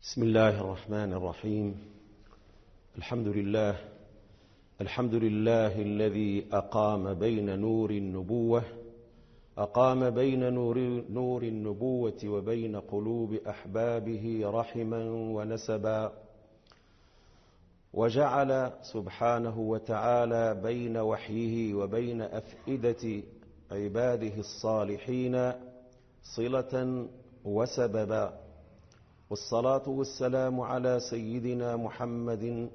بسم الله الرحمن الرحيم. الحمد لله الذي أقام بين نور النبوة وبين قلوب أحبابه رحما ونسبا، وجعل سبحانه وتعالى بين وحيه وبين أفئدة عباده الصالحين صلة وسببا، والصلاة والسلام على سيدنا محمد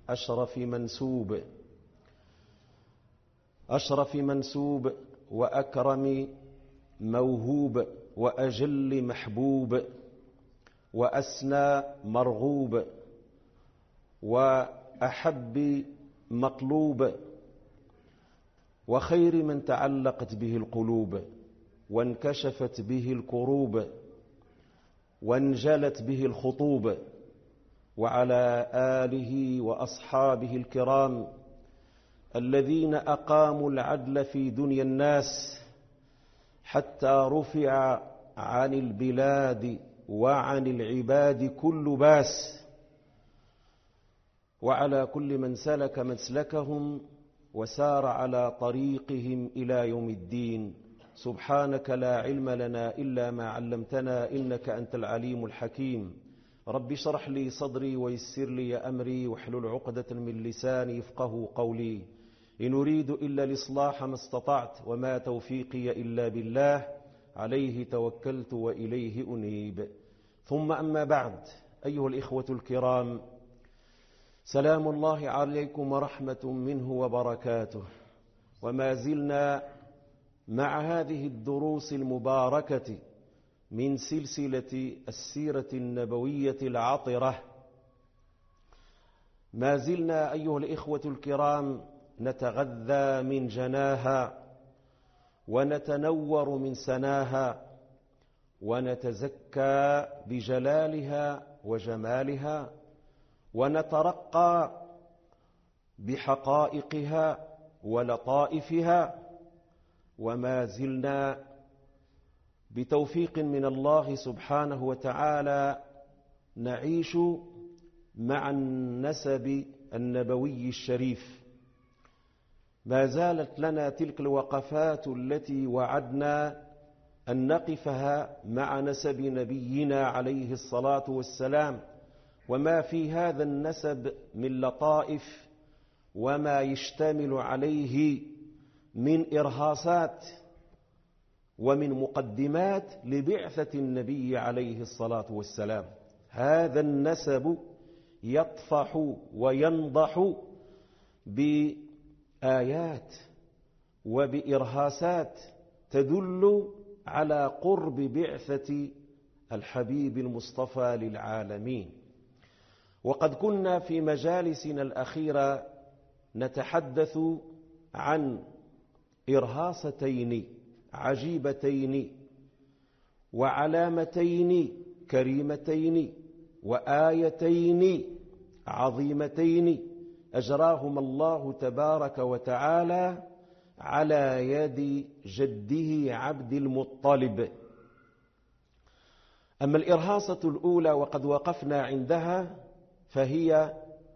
أشرف منسوب وأكرم موهوب وأجل محبوب وأسنى مرغوب وأحب مطلوب، وخير من تعلقت به القلوب وانكشفت به الكروب وانجلت به الخطوب، وعلى آله وأصحابه الكرام الذين أقاموا العدل في دنيا الناس حتى رفع عن البلاد وعن العباد كل باس، وعلى كل من سلك مسلكهم وسار على طريقهم إلى يوم الدين. سبحانك لا علم لنا إلا ما علمتنا إنك أنت العليم الحكيم. رب اشرح لي صدري ويسر لي أمري واحلل عقدة من لساني يفقه قولي. إن أريد إلا الإصلاح ما استطعت وما توفيقي إلا بالله، عليه توكلت وإليه أنيب. ثم أما بعد، أيها الإخوة الكرام، سلام الله عليكم ورحمة منه وبركاته. وما زلنا مع هذه الدروس المباركة من سلسلة السيرة النبوية العطرة. ما زلنا أيها الإخوة الكرام نتغذى من جناها ونتنور من سناها ونتزكى بجلالها وجمالها ونترقى بحقائقها ولطائفها، وما زلنا بتوفيق من الله سبحانه وتعالى نعيش مع النسب النبوي الشريف. ما زالت لنا تلك الوقفات التي وعدنا أن نقفها مع نسب نبينا عليه الصلاة والسلام، وما في هذا النسب من لطائف وما يشتمل عليه من إرهاصات ومن مقدمات لبعثة النبي عليه الصلاة والسلام. هذا النسب يطفح وينضح بآيات وبإرهاصات تدل على قرب بعثة الحبيب المصطفى للعالمين. وقد كنا في مجالسنا الأخيرة نتحدث عن إرهاصتين عجيبتين وعلامتين كريمتين وآيتين عظيمتين أجراهما الله تبارك وتعالى على يد جده عبد المطلب. أما الإرهاصة الأولى وقد وقفنا عندها، فهي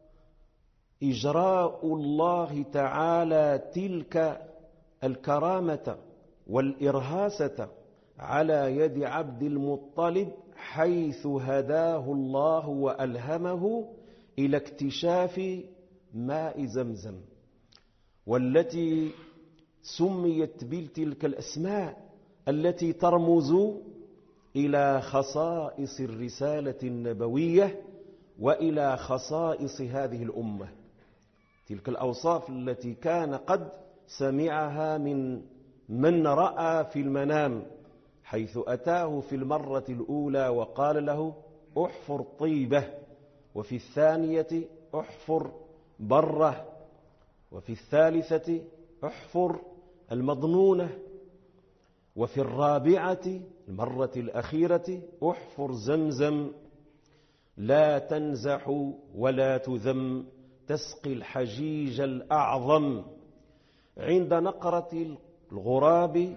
إجراء الله تعالى تلك الكرامة والإرهاصة على يد عبد المطلب، حيث هداه الله وألهمه إلى اكتشاف ماء زمزم، والتي سميت بتلك الأسماء التي ترمز إلى خصائص الرسالة النبوية وإلى خصائص هذه الأمة. تلك الأوصاف التي كان قد سمعها من رأى في المنام، حيث أتاه في المرة الأولى وقال له احفر طيبة، وفي الثانية احفر برة، وفي الثالثة احفر المضنونة، وفي الرابعة المرة الأخيرة احفر زمزم، لا تنزح ولا تذم، تسقي الحجيج الأعظم. عند نقرة الغراب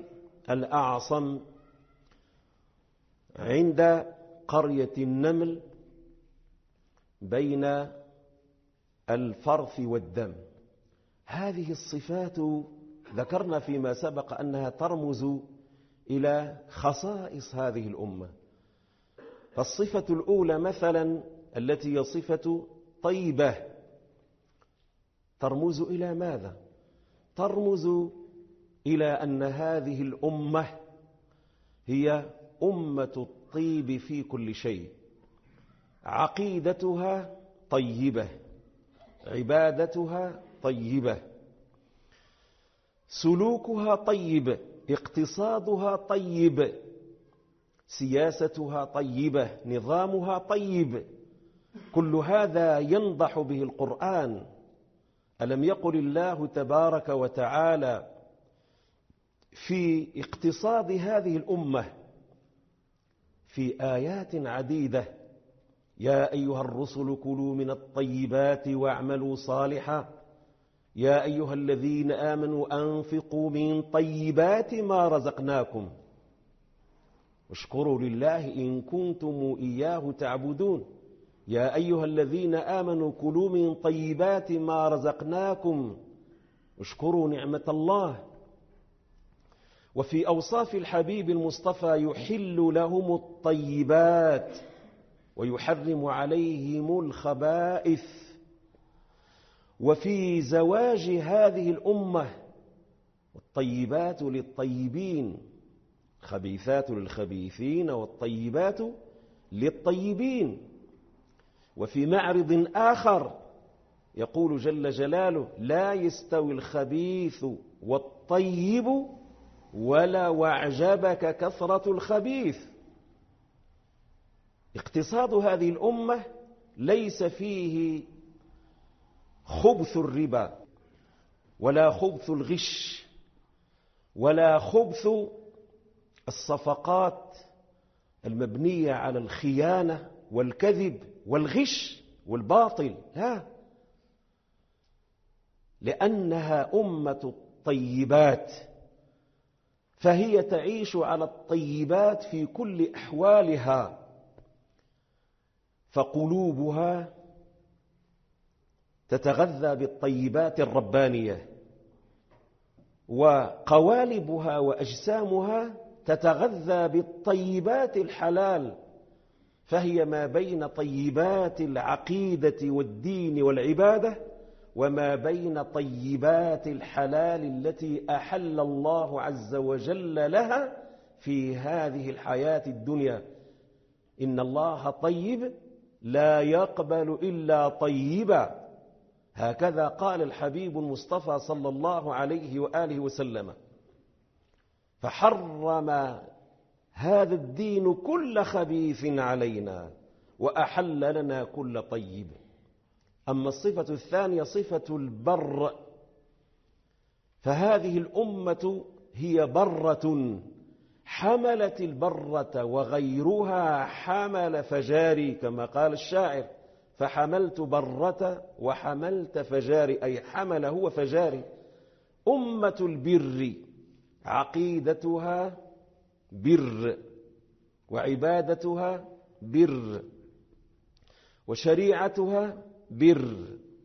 الأعصم، عند قرية النمل، بين الفرث والدم. هذه الصفات ذكرنا فيما سبق أنها ترمز إلى خصائص هذه الأمة. فالصفة الأولى مثلا التي هي صفة طيبة ترمز إلى ماذا؟ ترمز إلى أن هذه الأمة هي أمة الطيب في كل شيء. عقيدتها طيبة، عبادتها طيبة، سلوكها طيب، اقتصادها طيب، سياستها طيبة، نظامها طيب. كل هذا ينضح به القرآن. ألم يقل الله تبارك وتعالى في اقتصاد هذه الأمة في آيات عديدة: يا أيها الرسل كلوا من الطيبات واعملوا صالحا، يا أيها الذين آمنوا أنفقوا من طيبات ما رزقناكم واشكروا لله إن كنتم إياه تعبدون. يا أيها الذين آمنوا كلوا من طيبات ما رزقناكم واشكروا نعمة الله. وفي أوصاف الحبيب المصطفى: يحل لهم الطيبات ويحرم عليهم الخبائث. وفي زواج هذه الأمة: الطيبات للطيبين، خبيثات للخبيثين، والطيبات للطيبين. وفي معرض آخر يقول جل جلاله: لا يستوي الخبيث والطيب ولو أعجبك كثرة الخبيث. اقتصاد هذه الأمة ليس فيه خبث الربا ولا خبث الغش ولا خبث الصفقات المبنية على الخيانة والكذب والغش والباطل، لا، لأنها أمة الطيبات، فهي تعيش على الطيبات في كل أحوالها. فقلوبها تتغذى بالطيبات الربانية، وقوالبها وأجسامها تتغذى بالطيبات الحلال، فهي ما بين طيبات العقيدة والدين والعبادة وما بين طيبات الحلال التي أحل الله عز وجل لها في هذه الحياة الدنيا. إن الله طيب لا يقبل إلا طيبا، هكذا قال الحبيب المصطفى صلى الله عليه وآله وسلم. فحرم هذا الدين كل خبيث علينا وأحل لنا كل طيب. أما الصفة الثانية صفة البر، فهذه الأمة هي برة، حملت البرة وغيرها حمل فجاري، كما قال الشاعر: فحملت برة وحملت فجاري، أي حمل هو فجاري. أمة البر عقيدتها بر، وعبادتها بر، وشريعتها بر،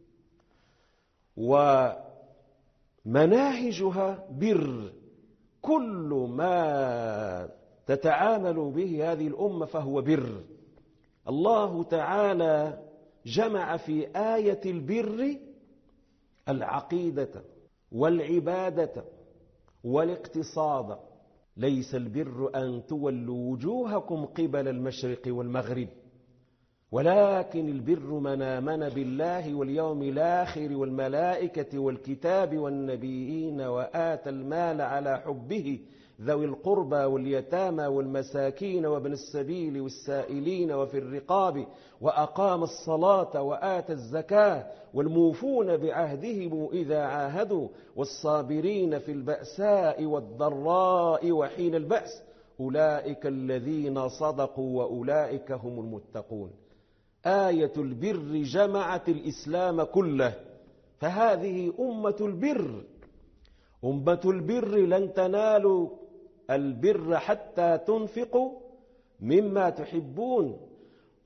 ومناهجها بر. كل ما تتعامل به هذه الأمة فهو بر. الله تعالى جمع في آية البر العقيدة والعبادة والاقتصاد. ليس البر أن تولوا وجوهكم قبل المشرق والمغرب، ولكن البر من آمن بالله واليوم الآخر والملائكة والكتاب والنبيين وآتى المال على حبه ذوي القربى واليتامى والمساكين وابن السبيل والسائلين وفي الرقاب وأقام الصلاة وآتى الزكاة والموفون بعهدهم إذا عاهدوا والصابرين في البأساء والضراء وحين البأس أولئك الذين صدقوا وأولئك هم المتقون. آية البر جمعت الإسلام كله، فهذه أمة البر. أمة البر لن تنالوا البر حتى تنفقوا مما تحبون.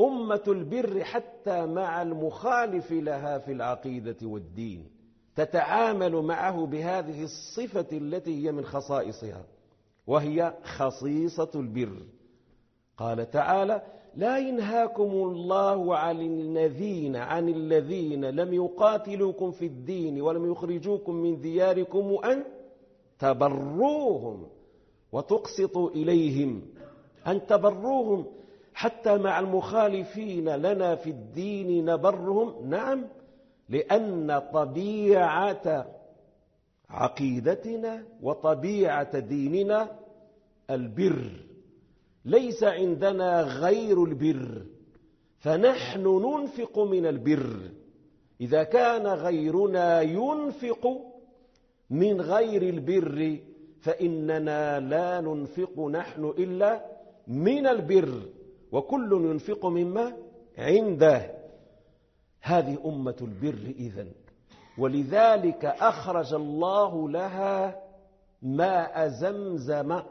أمة البر حتى مع المخالف لها في العقيدة والدين، تتعامل معه بهذه الصفة التي هي من خصائصها، وهي خصيصة البر. قال تعالى: لا ينهاكم الله عن الذين لم يقاتلوكم في الدين ولم يخرجوكم من دياركم أن تبروهم وتقسطوا إليهم. أن تبروهم حتى مع المخالفين لنا في الدين نبرهم، نعم، لأن طبيعة عقيدتنا وطبيعة ديننا البر، ليس عندنا غير البر، فنحن ننفق من البر. إذا كان غيرنا ينفق من غير البر فإننا لا ننفق نحن إلا من البر، وكل ينفق مما عنده. هذه أمة البر إذن، ولذلك أخرج الله لها ماء زمزم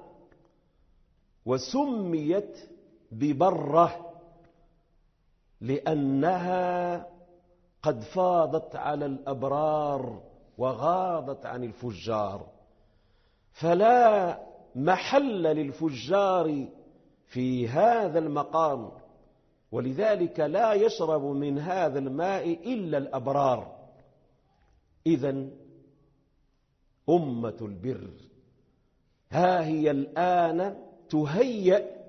وسميت ببرة، لأنها قد فاضت على الأبرار وغاضت عن الفجار، فلا محل للفجار في هذا المقام، ولذلك لا يشرب من هذا الماء إلا الأبرار. إذن أمة البر ها هي الآن تهيأ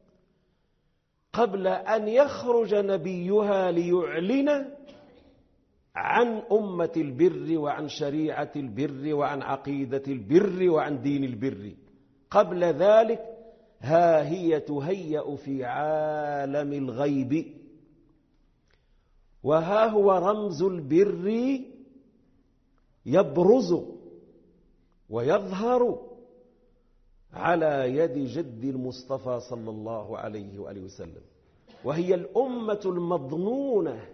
قبل أن يخرج نبيها ليعلن عن أمة البر وعن شريعة البر وعن عقيدة البر وعن دين البر. قبل ذلك ها هي تهيأ في عالم الغيب، وها هو رمز البر يبرز ويظهر على يد جد المصطفى صلى الله عليه وآله وسلم، وهي الأمة المظنونة،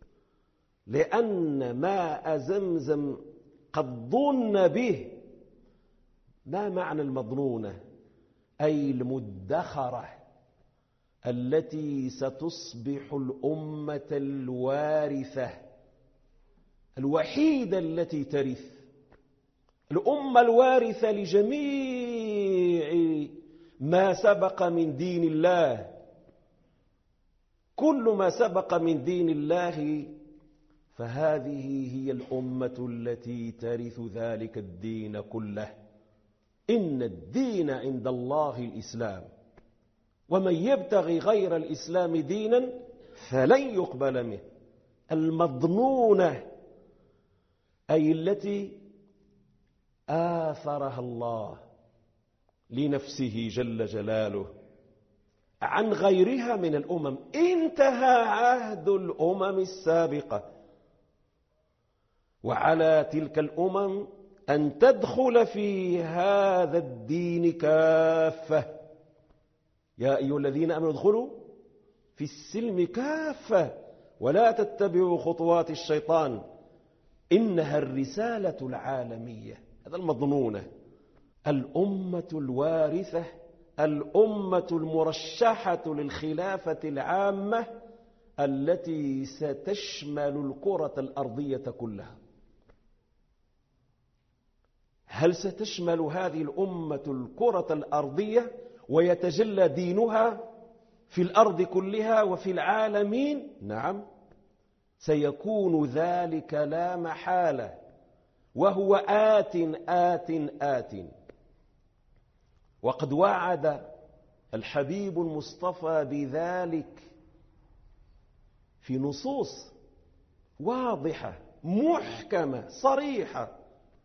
لأن ماء زمزم قد ظن به. ما معنى المظنونة؟ أي المدخرة، التي ستصبح الأمة الوارثة الوحيدة التي ترث، الأمة الوارثة لجميع ما سبق من دين الله. كل ما سبق من دين الله فهذه هي الأمة التي ترث ذلك الدين كله. إن الدين عند الله الإسلام، ومن يبتغي غير الإسلام دينا فلن يقبل منه. المظنونة أي التي آثرها الله لنفسه جل جلاله عن غيرها من الأمم. انتهى عهد الأمم السابقة، وعلى تلك الأمم أن تدخل في هذا الدين كافة. يا أيها الذين آمنوا ادخلوا في السلم كافة ولا تتبعوا خطوات الشيطان إنها الرسالة العالمية. هذا المظنونة، الأمة الوارثة، الأمة المرشحة للخلافة العامة التي ستشمل الكرة الأرضية كلها. هل ستشمل هذه الأمة الكرة الأرضية ويتجلى دينها في الأرض كلها وفي العالمين؟ نعم، سيكون ذلك لا محالة، وهو آت آت آت. وقد وعد الحبيب المصطفى بذلك في نصوص واضحة محكمة صريحة،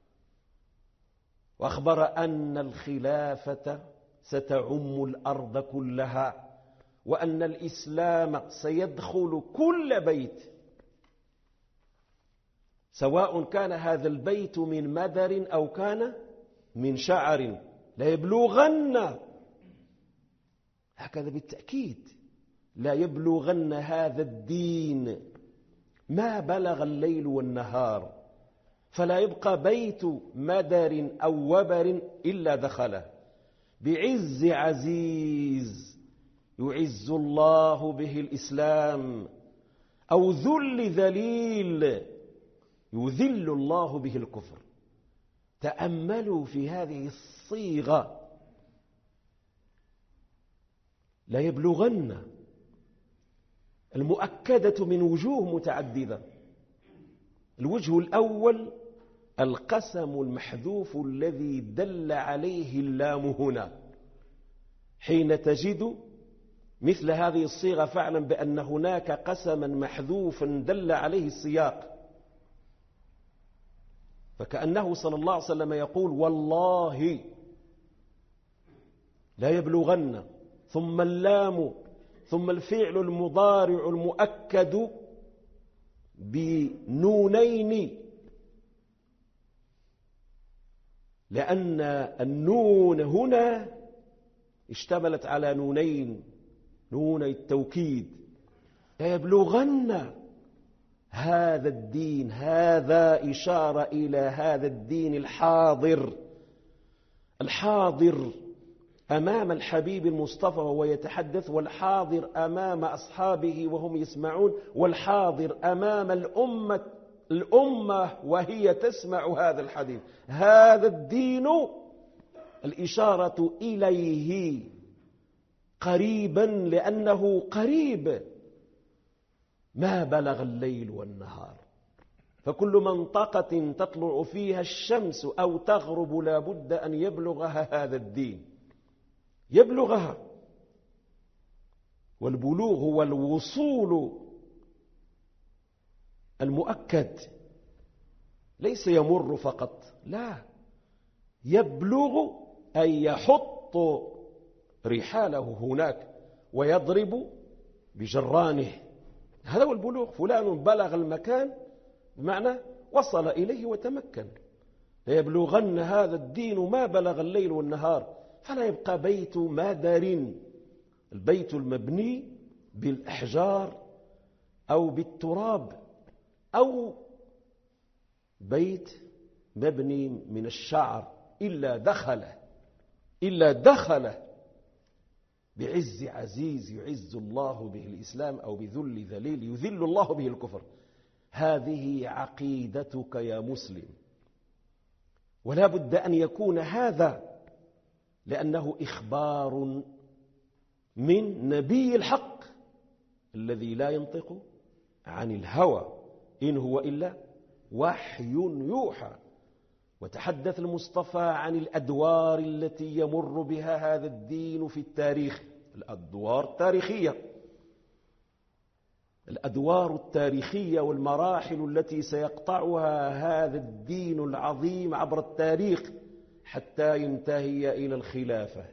وأخبر أن الخلافة ستعم الأرض كلها، وأن الإسلام سيدخل كل بيت، سواء كان هذا البيت من مدر أو كان من شعر، لا يبلغن، هكذا بالتأكيد، لا يبلغن هذا الدين ما بلغ الليل والنهار، فلا يبقى بيت مدر أو وبر إلا دخله بعز عزيز يعز الله به الإسلام، أو ذل ذليل يذل الله به الكفر. تأملوا في هذه الصيغة، لا يبلغن المؤكدة من وجوه متعددة. الوجه الأول القسم المحذوف الذي دل عليه اللام هنا. حين تجد مثل هذه الصيغة فاعلم بأن هناك قسما محذوفا دل عليه السياق، فكأنه صلى الله عليه وسلم يقول والله لا يبلغن، ثم اللام، ثم الفعل المضارع المؤكد بنونين، لأن النون هنا اشتملت على نونين، نون التوكيد. لا يبلغن هذا الدين، هذا إشارة إلى هذا الدين الحاضر، الحاضر أمام الحبيب المصطفى وهو يتحدث، والحاضر أمام أصحابه وهم يسمعون، والحاضر أمام الأمة وهي تسمع هذا الحديث. هذا الدين الإشارة إليه قريبا، لأنه قريب، ما بلغ الليل والنهار. فكل منطقة تطلع فيها الشمس أو تغرب لا بد أن يبلغها هذا الدين، يبلغها. والبلوغ هو الوصول المؤكد، ليس يمر فقط، لا، يبلغ أي يحط رحاله هناك ويضرب بجرانه. هذا هو البلوغ. فلان بلغ المكان بمعنى وصل إليه وتمكن. ليبلغن هذا الدين ما بلغ الليل والنهار، فلا يبقى بيت مادر، البيت المبني بالأحجار أو بالتراب، أو بيت مبني من الشعر، إلا دخل بعز عزيز يعز الله به الإسلام، أو بذل ذليل يذل الله به الكفر. هذه عقيدتك يا مسلم، ولا بد أن يكون هذا، لأنه إخبار من نبي الحق الذي لا ينطق عن الهوى، إن هو إلا وحي يوحى. وتحدث المصطفى عن الأدوار التي يمر بها هذا الدين في التاريخ، الأدوار التاريخية، الأدوار التاريخية والمراحل التي سيقطعها هذا الدين العظيم عبر التاريخ حتى ينتهي إلى الخلافة.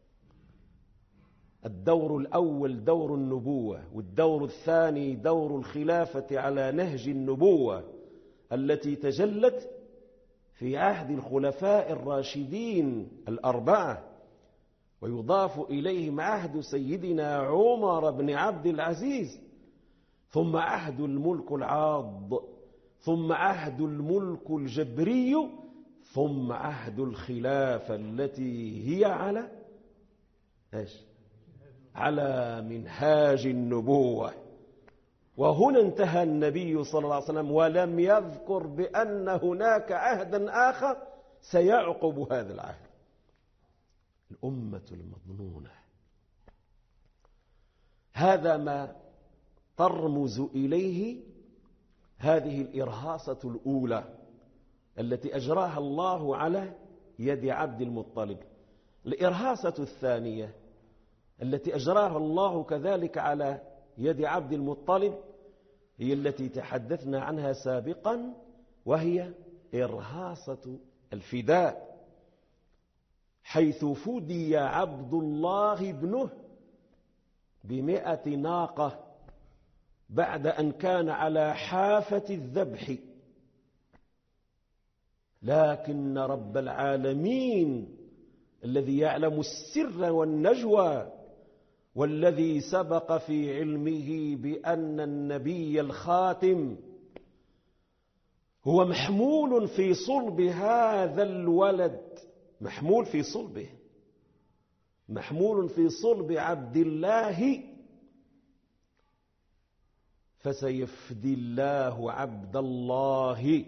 الدور الأول دور النبوة، والدور الثاني دور الخلافة على نهج النبوة التي تجلت في عهد الخلفاء الراشدين الأربعة، ويضاف إليهم عهد سيدنا عمر بن عبد العزيز، ثم عهد الملك العاض، ثم عهد الملك الجبري، ثم عهد الخلافة التي هي على منهاج النبوة. وهنا انتهى النبي صلى الله عليه وسلم ولم يذكر بأن هناك عهدا آخر سيعقب هذا العهد. الأمة المضنونة، هذا ما ترمز إليه هذه الإرهاصة الأولى التي أجراها الله على يد عبد المطلب. الإرهاصة الثانية التي أجراها الله كذلك على يد عبد المطلب هي التي تحدثنا عنها سابقا، وهي إرهاصة الفداء، حيث فدي عبد الله ابنه ب100 ناقة بعد أن كان على حافة الذبح. لكن رب العالمين الذي يعلم السر والنجوى، والذي سبق في علمه بأن النبي الخاتم هو محمول في صلب هذا الولد، محمول في صلبه، محمول في صلب عبد الله، فسيفدي الله عبد الله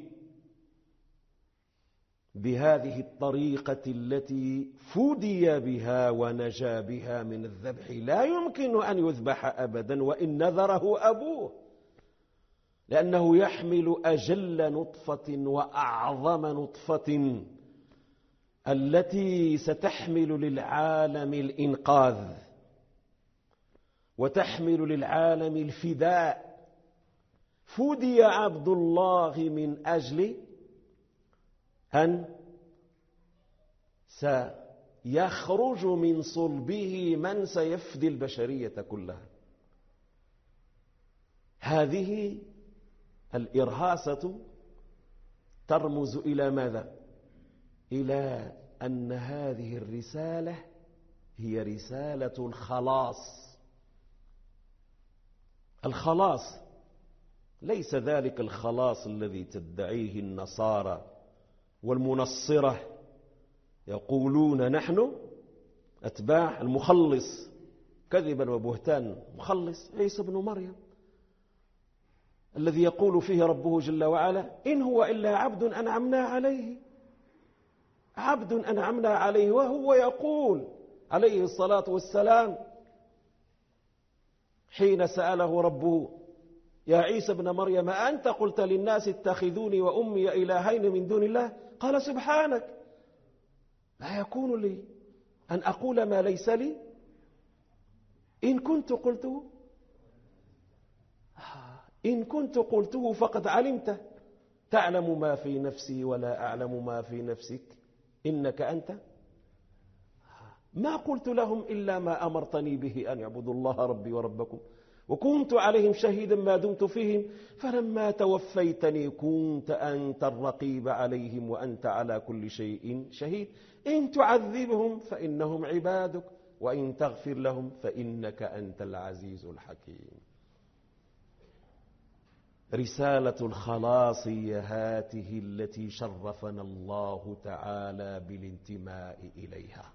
بهذه الطريقة التي فدي بها ونجا بها من الذبح. لا يمكن أن يذبح أبدا وإن نذره أبوه، لأنه يحمل أجل نطفة وأعظم نطفة التي ستحمل للعالم الإنقاذ وتحمل للعالم الفداء. فدي عبد الله من أجل أن سيخرج من صلبه من سيفدي البشرية كلها. هذه الإرهاصة ترمز إلى ماذا؟ إلى أن هذه الرسالة هي رسالة الخلاص. الخلاص ليس ذلك الخلاص الذي تدعيه النصارى والمنصرة، يقولون نحن أتباع المخلص، كذبا وبهتانا. مخلص عيسى بن مريم الذي يقول فيه ربه جل وعلا: إن هو إلا عبد أنعمنا عليه، عبد أنعمنا عليه. وهو يقول عليه الصلاة والسلام حين سأله ربه: يا عيسى بن مريم أنت قلت للناس اتخذوني وأمي إلهين من دون الله؟ قال: سبحانك، لا يكون لي أن أقول ما ليس لي، إن كنت قلته فقد علمته، تعلم ما في نفسي ولا أعلم ما في نفسك، إنك أنت. ما قلت لهم إلا ما أمرتني به أن يعبدوا الله ربي وربكم، وكنت عليهم شهيدا ما دمت فيهم، فلما توفيتني كنت أنت الرقيب عليهم وأنت على كل شيء شهيد. إن تعذبهم فإنهم عبادك وإن تغفر لهم فإنك أنت العزيز الحكيم. رسالة الخلاص هي هاته التي شرفنا الله تعالى بالانتماء إليها،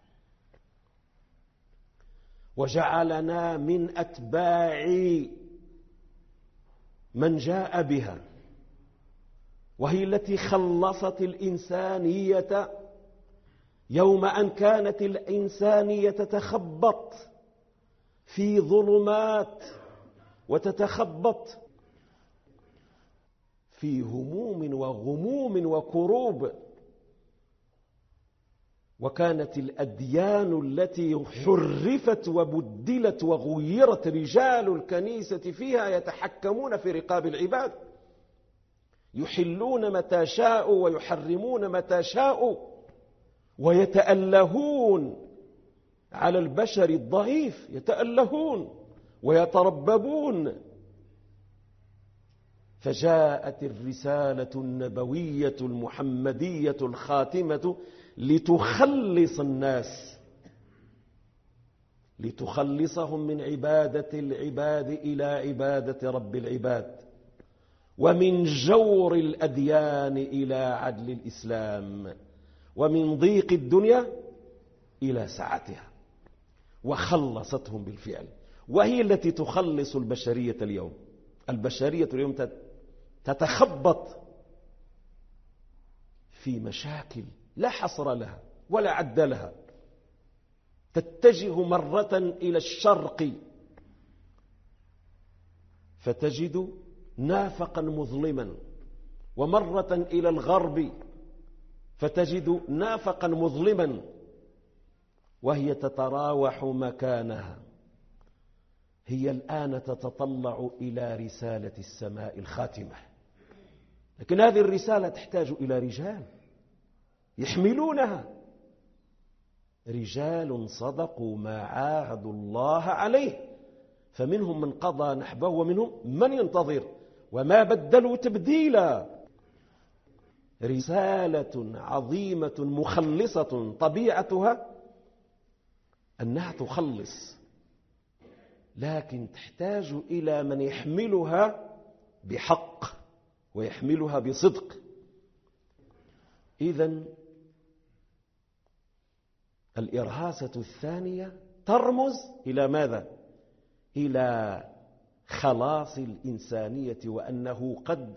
وجعلنا من أتباع من جاء بها، وهي التي خلصت الإنسانية يوم أن كانت الإنسانية تتخبط في ظلمات وتتخبط في هموم وغموم وكروب. وكانت الأديان التي حرفت وبدلت وغيرت رجال الكنيسة فيها يتحكمون في رقاب العباد، يحلون متى شاءوا ويحرمون متى شاءوا، ويتألهون على البشر الضعيف، يتألهون ويترببون. فجاءت الرسالة النبوية المحمدية الخاتمة لتخلص الناس، لتخلصهم من عبادة العباد إلى عبادة رب العباد، ومن جور الأديان إلى عدل الإسلام، ومن ضيق الدنيا إلى سعتها. وخلصتهم بالفعل، وهي التي تخلص البشرية اليوم. البشرية اليوم تتخبط في مشاكل لا حصر لها ولا عد لها، تتجه مرة إلى الشرق فتجد نافقا مظلما، ومرة إلى الغرب فتجد نافقا مظلما، وهي تتراوح مكانها. هي الآن تتطلع إلى رسالة السماء الخاتمة، لكن هذه الرسالة تحتاج إلى رجال يحملونها، رجال صدقوا ما عاهدوا الله عليه، فمنهم من قضى نحبه ومنهم من ينتظر وما بدلوا تبديلا. رسالة عظيمة مخلصة طبيعتها أنها تخلص، لكن تحتاج إلى من يحملها بحق ويحملها بصدق. إذن الإرهاصة الثانية ترمز إلى ماذا؟ إلى خلاص الإنسانية، وأنه قد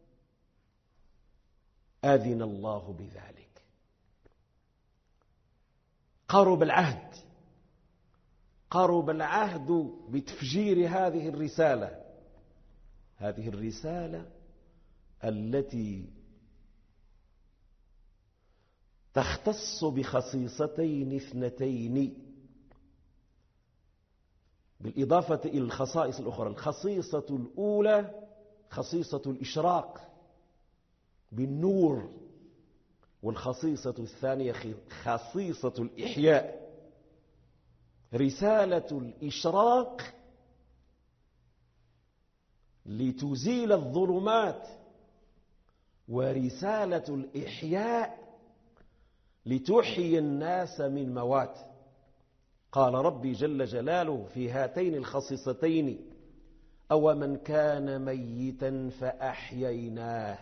أذن الله بذلك. قرب العهد بتفجير هذه الرسالة التي تختص بخصيصتين اثنتين بالإضافة إلى الخصائص الأخرى. الخصيصة الأولى خصيصة الإشراق بالنور، والخصيصة الثانية خصيصة الإحياء. رسالة الإشراق لتزيل الظلمات، ورسالة الإحياء لتحيي الناس من موات. قال ربي جل جلاله في هاتين الخصيصتين: أو من كان ميتا فأحييناه.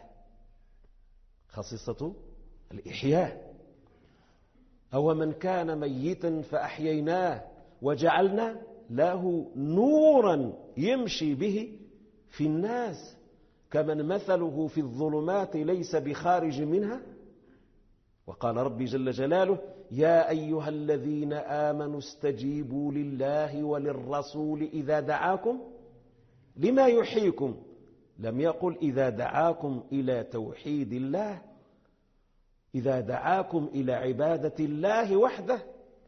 خصيصة الإحياء: أو من كان ميتا فأحييناه وجعلنا له نورا يمشي به في الناس كمن مثله في الظلمات ليس بخارج منها. وقال ربي جل جلاله: يا أيها الذين آمنوا استجيبوا لله وللرسول إذا دعاكم لما يحييكم. لم يقل إذا دعاكم إلى توحيد الله، إذا دعاكم إلى عبادة الله وحده،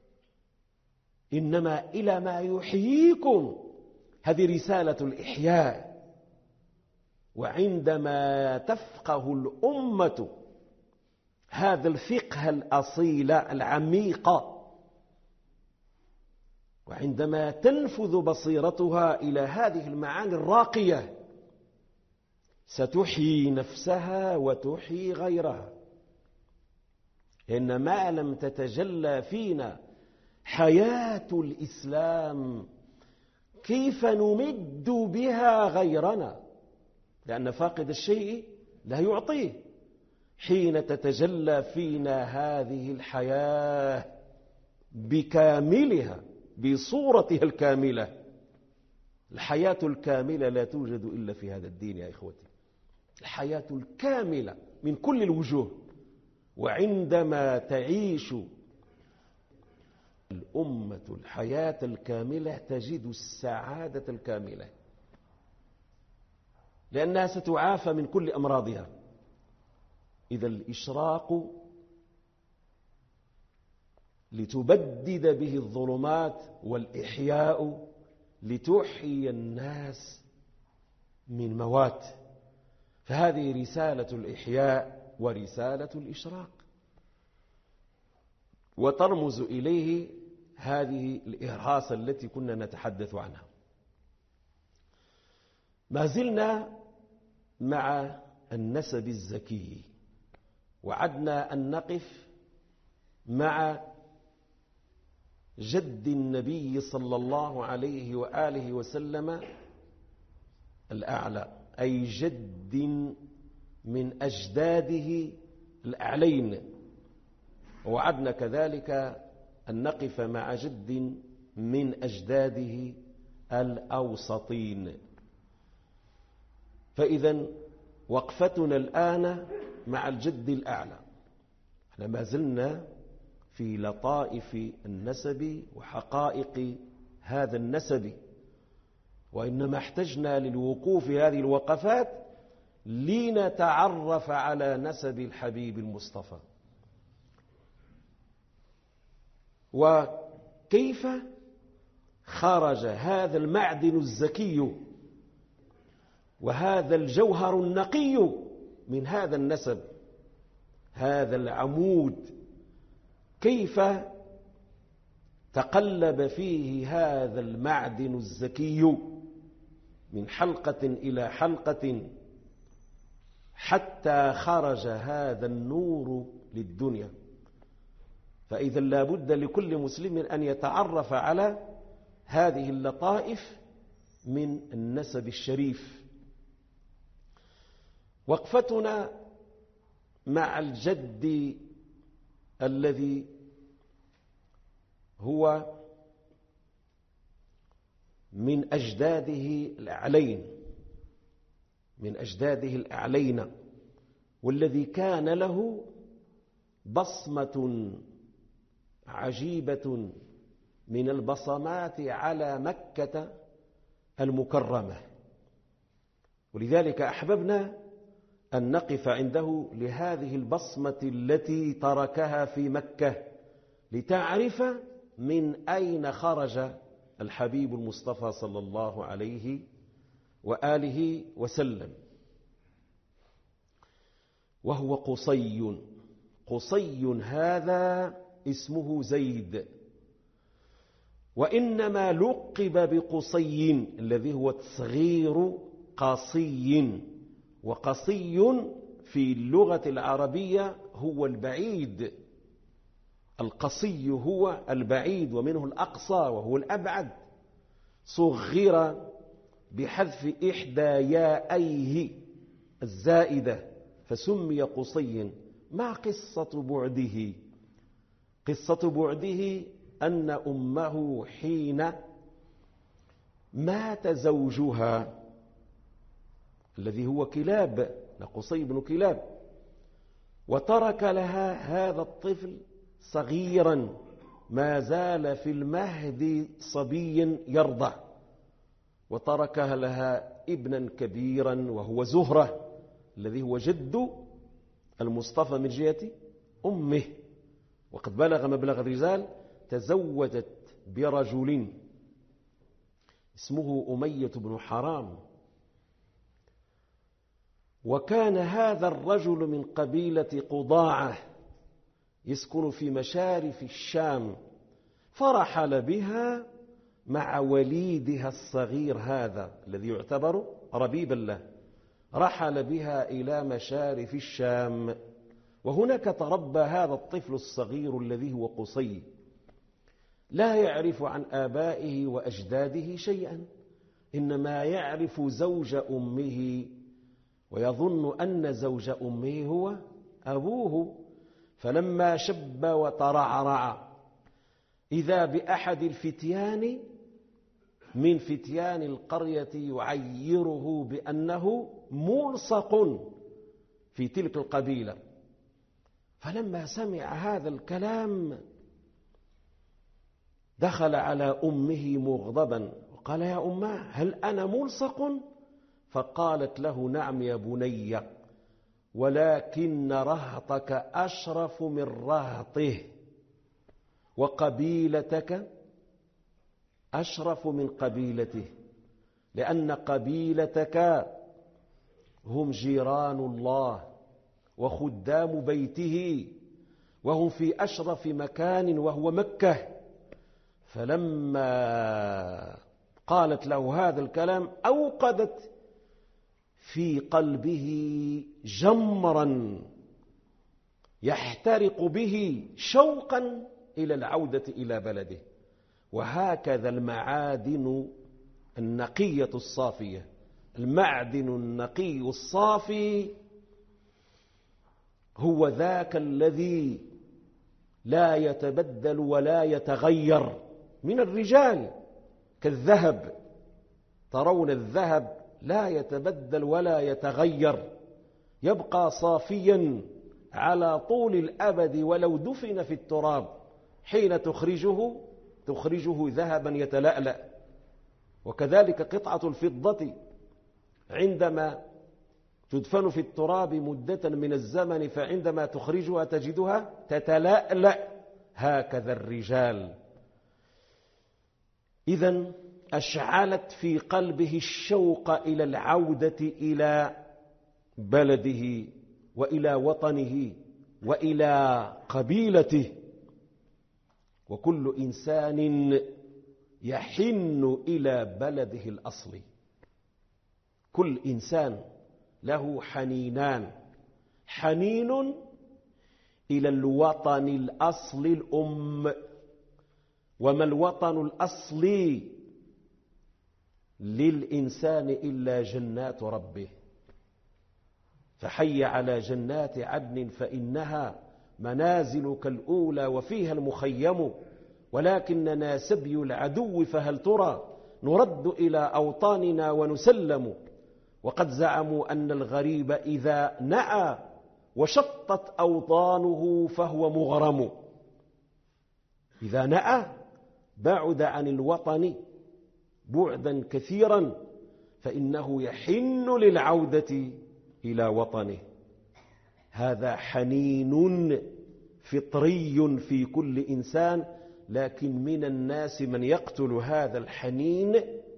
إنما إلى ما يحييكم. هذه رسالة الإحياء. وعندما تفقه الأمة هذا الفقه الأصيل العميق، وعندما تنفذ بصيرتها إلى هذه المعاني الراقية، ستحيي نفسها وتحيي غيرها. إن ما لم تتجلى فينا حياة الإسلام كيف نمد بها غيرنا؟ لأن فاقد الشيء لا يعطيه. حين تتجلى فينا هذه الحياة بكاملها، بصورتها الكاملة. الحياة الكاملة لا توجد إلا في هذا الدين يا إخوتي، الحياة الكاملة من كل الوجوه. وعندما تعيش الأمة الحياة الكاملة تجد السعادة الكاملة، لأنها ستعافى من كل أمراضها. إذا الإشراق لتبدد به الظلمات، والإحياء لتحيي الناس من موات. فهذه رسالة الإحياء ورسالة الإشراق، وترمز إليه هذه الإرهاصة التي كنا نتحدث عنها. ما زلنا مع النسب الزكي، وعدنا أن نقف مع جد النبي صلى الله عليه وآله وسلم الأعلى، أي جد من أجداده الأعلين. وعدنا كذلك أن نقف مع جد من أجداده الأوسطين. فإذا وقفتنا الآن مع الجد الأعلى. احنا ما زلنا في لطائف النسب وحقائق هذا النسب، وإنما احتجنا للوقوف هذه الوقفات لنتعرف على نسب الحبيب المصطفى، وكيف خرج هذا المعدن الزكي وهذا الجوهر النقي من هذا النسب، هذا العمود، كيف تقلب فيه هذا المعدن الزكي من حلقة إلى حلقة حتى خرج هذا النور للدنيا. فإذا لا بد لكل مسلم أن يتعرف على هذه اللطائف من النسب الشريف. وقفتنا مع الجد الذي هو من أجداده الأعلين، من أجداده الأعلين، والذي كان له بصمة عجيبة من البصمات على مكة المكرمة. ولذلك أحببنا أن نقف عنده لهذه البصمة التي تركها في مكة، لتعرف من أين خرج الحبيب المصطفى صلى الله عليه وآله وسلم. وهو قصي. قصي هذا اسمه زيد، وإنما لقب بقصي الذي هو تصغير قصي، وقصي في اللغة العربية هو البعيد. القصي هو البعيد، ومنه الأقصى وهو الأبعد. صغر بحذف إحدى يائيه الزائدة فسمي قصي. ما قصة بعده؟ قصة بعده أن أمه حين مات زوجها الذي هو كلاب، قصي بن كلاب، وترك لها هذا الطفل صغيرا ما زال في المهد صبيا يرضع، وتركها لها ابنا كبيرا وهو زهرة الذي هو جد المصطفى من جهة أمه. وقد بلغ مبلغ الرجال، تزوجت برجل اسمه أمية بن حرام، وكان هذا الرجل من قبيلة قضاعة يسكن في مشارف الشام، فرحل بها مع وليدها الصغير هذا الذي يعتبر ربيبا له، رحل بها إلى مشارف الشام، وهناك تربى هذا الطفل الصغير الذي هو قصي، لا يعرف عن آبائه وأجداده شيئا، إنما يعرف زوج أمه ويظن أن زوج أمه هو أبوه. فلما شب وترعرع إذا بأحد الفتيان من فتيان القرية يعيره بأنه ملصق في تلك القبيلة. فلما سمع هذا الكلام دخل على أمه مغضبا وقال: يا أمه، هل أنا ملصق؟ فقالت له: نعم يا بني، ولكن رهطك أشرف من رهطه، وقبيلتك أشرف من قبيلته، لأن قبيلتك هم جيران الله وخدام بيته، وهم في أشرف مكان وهو مكة. فلما قالت له هذا الكلام أوقدت في قلبه جمرا يحترق به شوقا إلى العودة إلى بلده. وهكذا المعادن النقية الصافية، المعدن النقي الصافي هو ذاك الذي لا يتبدل ولا يتغير من الرجال، كالذهب. ترون الذهب لا يتبدل ولا يتغير، يبقى صافيا على طول الأبد ولو دفن في التراب، حين تخرجه ذهبا يتلألأ. وكذلك قطعة الفضة عندما تدفن في التراب مدة من الزمن فعندما تخرجها تجدها تتلألأ. هكذا الرجال. إذن أشعلت في قلبه الشوق إلى العودة إلى بلده وإلى وطنه وإلى قبيلته. وكل إنسان يحن إلى بلده الأصلي، كل إنسان له حنينان: حنين إلى الوطن الأصلي الأم. وما الوطن الأصلي للإنسان إلا جنات ربه، فحي على جنات عدن فإنها منازلك الأولى وفيها المخيم، ولكننا سبي العدو، فهل ترى نرد إلى أوطاننا ونسلم. وقد زعموا أن الغريب إذا نأى وشطت أوطانه فهو مغرم. إذا نأى بعد عن الوطن بعدا كثيرا فإنه يحن للعودة إلى وطنه. هذا حنين فطري في كل إنسان، لكن من الناس من يقتل هذا الحنين،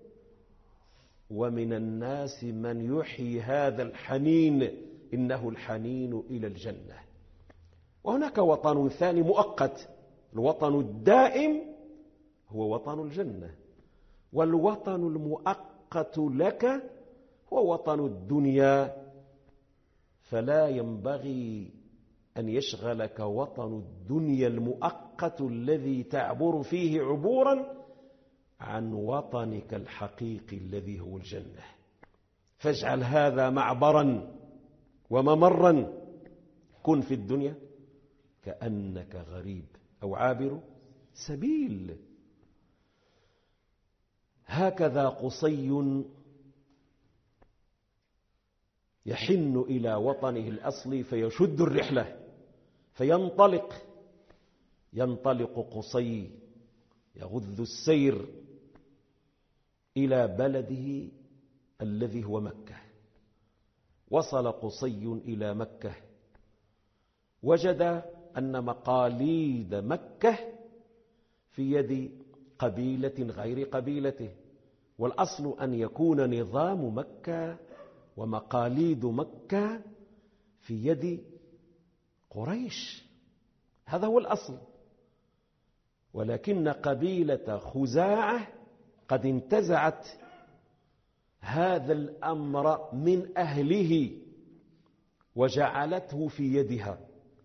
ومن الناس من يحيي هذا الحنين، إنه الحنين إلى الجنة. وهناك وطن ثاني مؤقت، الوطن الدائم هو وطن الجنة، والوطن المؤقت لك هو وطن الدنيا. فلا ينبغي أن يشغلك وطن الدنيا المؤقت الذي تعبر فيه عبورا عن وطنك الحقيقي الذي هو الجنة. فاجعل هذا معبرا وممرا. كن في الدنيا كأنك غريب أو عابر سبيل. هكذا قصي يحن إلى وطنه الأصلي فيشد الرحلة ينطلق قصي يغذ السير إلى بلده الذي هو مكة. وصل قصي إلى مكة، وجد أن مقاليد مكة في يد قبيلة غير قبيلته، والأصل أن يكون نظام مكة ومقاليد مكة في يد قريش، هذا هو الأصل. ولكن قبيلة خزاعة قد انتزعت هذا الأمر من أهله وجعلته في يدها.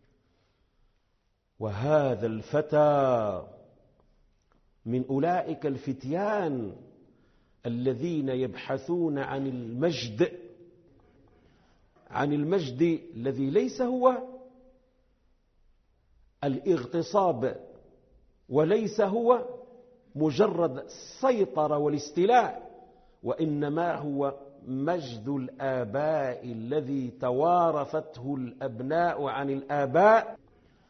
وهذا الفتى من أولئك الفتيان الذين يبحثون عن المجد الذي ليس هو الاغتصاب، وليس هو مجرد السيطرة والاستيلاء، وإنما هو مجد الآباء الذي توارثته الأبناء عن الآباء،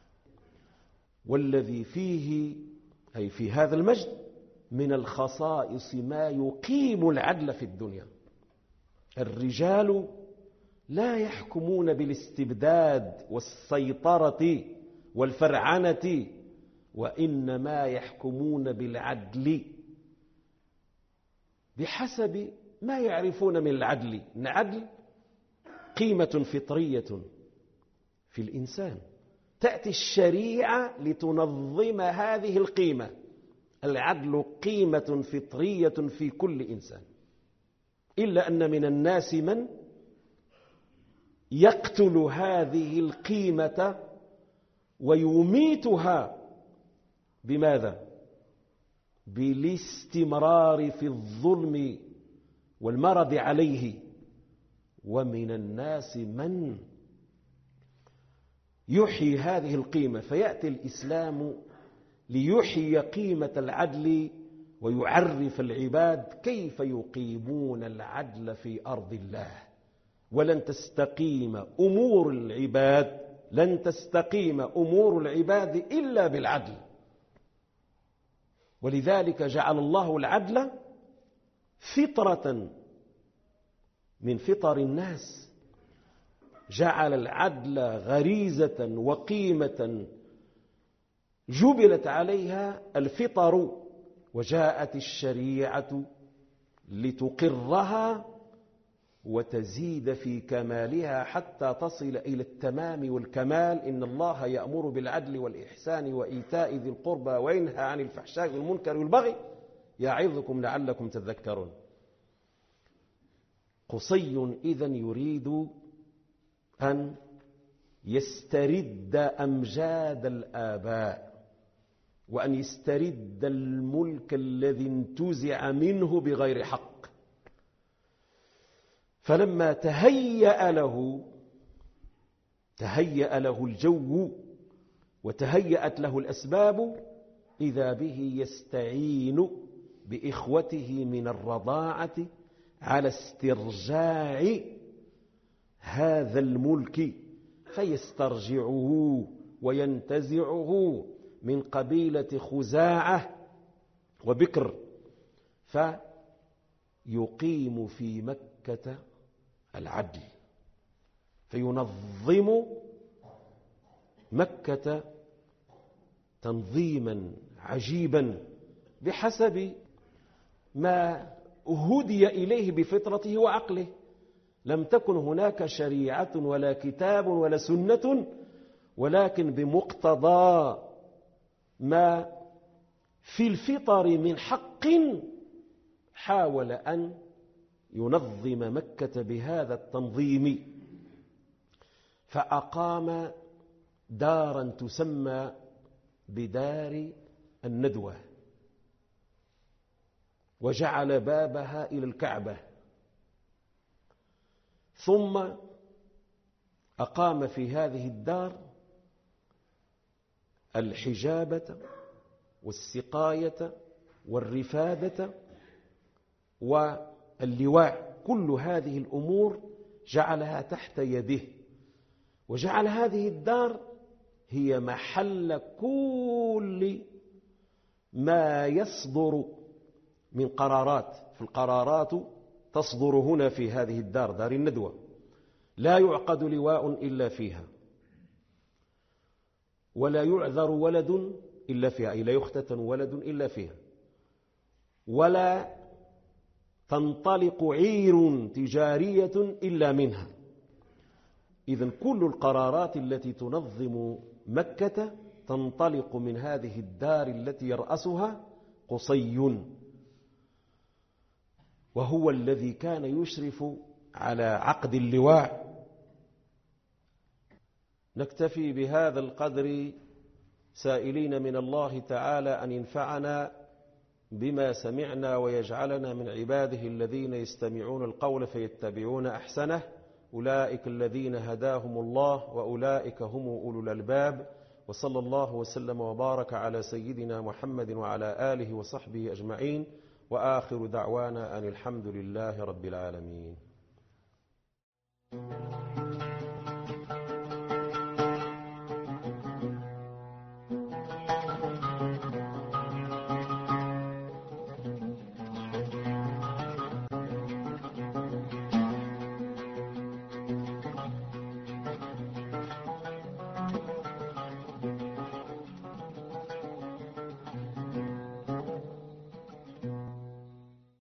والذي فيه أي في هذا المجد من الخصائص ما يقيم العدل في الدنيا. الرجال لا يحكمون بالاستبداد والسيطرة والفرعنة، وإنما يحكمون بالعدل بحسب ما يعرفون من العدل. العدل قيمة فطرية في الإنسان، تأتي الشريعة لتنظم هذه القيمة. العدل قيمة فطرية في كل إنسان، إلا أن من الناس من يقتل هذه القيمة ويميتها. بماذا؟ بالاستمرار في الظلم والمرض عليه. ومن الناس من يحيي هذه القيمة، فيأتي الإسلام ليحيي قيمة العدل ويعرف العباد كيف يقيمون العدل في أرض الله. ولن تستقيم أمور العباد إلا بالعدل. ولذلك جعل الله العدل فطرة من فطر الناس، جعل العدل غريزة وقيمة جبلت عليها الفطر، وجاءت الشريعة لتقرها وتزيد في كمالها حتى تصل إلى التمام والكمال. إن الله يأمر بالعدل والإحسان وإيتاء ذي القربى وينهى عن الفحشاء والمنكر والبغي يعظكم لعلكم تذكرون. قصي إذن يريد أن يسترد أمجاد الآباء، وأن يسترد الملك الذي انتزع منه بغير حق. فلما تهيأ له الجو وتهيأت له الأسباب، إذا به يستعين بإخوته من الرضاعة على استرجاع هذا الملك، فيسترجعه وينتزعه من قبيلة خزاعة وبكر، فيقيم في مكة العدل، فينظم مكة تنظيما عجيبا بحسب ما هدي إليه بفطرته وعقله. لم تكن هناك شريعة ولا كتاب ولا سنة، ولكن بمقتضى ما في الفطر من حق حاول أن ينظم مكة بهذا التنظيم، فأقام دارا تسمى بدار الندوة، وجعل بابها إلى الكعبة، ثم أقام في هذه الدار الحجابة والسقاية والرفادة واللواء، كل هذه الأمور جعلها تحت يده، وجعل هذه الدار هي محل كل ما يصدر من قرارات، فالقرارات تصدر هنا في هذه الدار، دار الندوة، لا يعقد لواء إلا فيها، ولا يعذر ولد إلا فيها، أي لا يختتن ولد إلا فيها، ولا تنطلق عير تجارية إلا منها. إذن كل القرارات التي تنظم مكة تنطلق من هذه الدار التي يرأسها قصي، وهو الذي كان يشرف على عقد اللواء. نكتفي بهذا القدر سائلين من الله تعالى أن ينفعنا بما سمعنا ويجعلنا من عباده الذين يستمعون القول فيتبعون أحسنه، أولئك الذين هداهم الله وأولئك هم أولو الألباب. وصلى الله وسلم وبارك على سيدنا محمد وعلى آله وصحبه أجمعين، وآخر دعوانا أن الحمد لله رب العالمين.